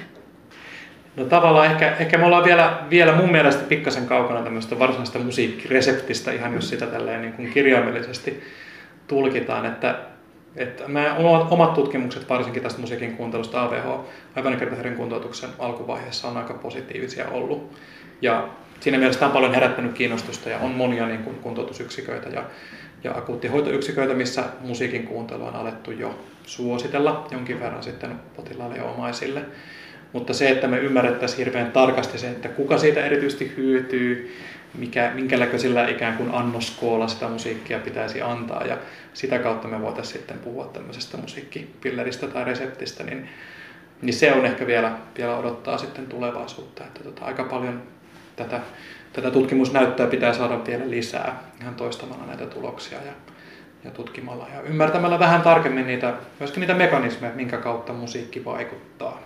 No tavallaan ehkä, ehkä me ollaan vielä, vielä mun mielestä pikkasen kaukana tämmöistä varsinaista musiikkireseptistä, ihan jos sitä tälleen niin kuin kirjaimellisesti tulkitaan, että, että meidän omat tutkimukset varsinkin tästä musiikin kuuntelusta A V H, aivoverenkiertohäiriön kuntoutuksen alkuvaiheessa on aika positiivisia ollut. Ja siinä mielessä on paljon herättänyt kiinnostusta ja on monia niin kuin kuntoutusyksiköitä ja, ja akuuttihoitoyksiköitä, missä musiikin kuuntelu on alettu jo suositella jonkin verran sitten potilaille ja omaisille. Mutta se, että me ymmärrettäisiin hirveän tarkasti se, että kuka siitä erityisesti hyötyy, mikä, minkälaisilla ikään kuin annoskoolla sitä musiikkia pitäisi antaa ja sitä kautta me voitaisiin sitten puhua tämmöisestä musiikkipilleristä tai reseptistä, niin, niin se on ehkä vielä, vielä odottaa sitten tulevaisuutta. Että tota, aika paljon tätä, tätä tutkimusnäyttöä pitää saada vielä lisää ihan toistamalla näitä tuloksia ja, ja tutkimalla ja ymmärtämällä vähän tarkemmin niitä, myöskin niitä mekanismeja, minkä kautta musiikki vaikuttaa.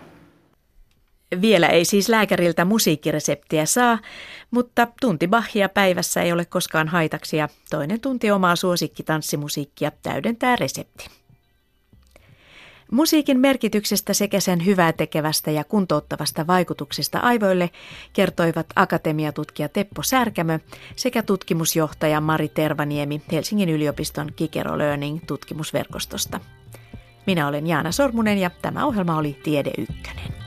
Vielä ei siis lääkäriltä musiikkireseptiä saa, mutta tunti Bachia päivässä ei ole koskaan haitaksi ja toinen tunti omaa suosikkitanssimusiikkia täydentää resepti. Musiikin merkityksestä sekä sen hyvää tekevästä ja kuntouttavasta vaikutuksesta aivoille kertoivat akatemiatutkija Teppo Särkämö sekä tutkimusjohtaja Mari Tervaniemi Helsingin yliopiston Kikero Learning tutkimusverkostosta. Minä olen Jaana Sormunen ja tämä ohjelma oli Tiede Ykkönen.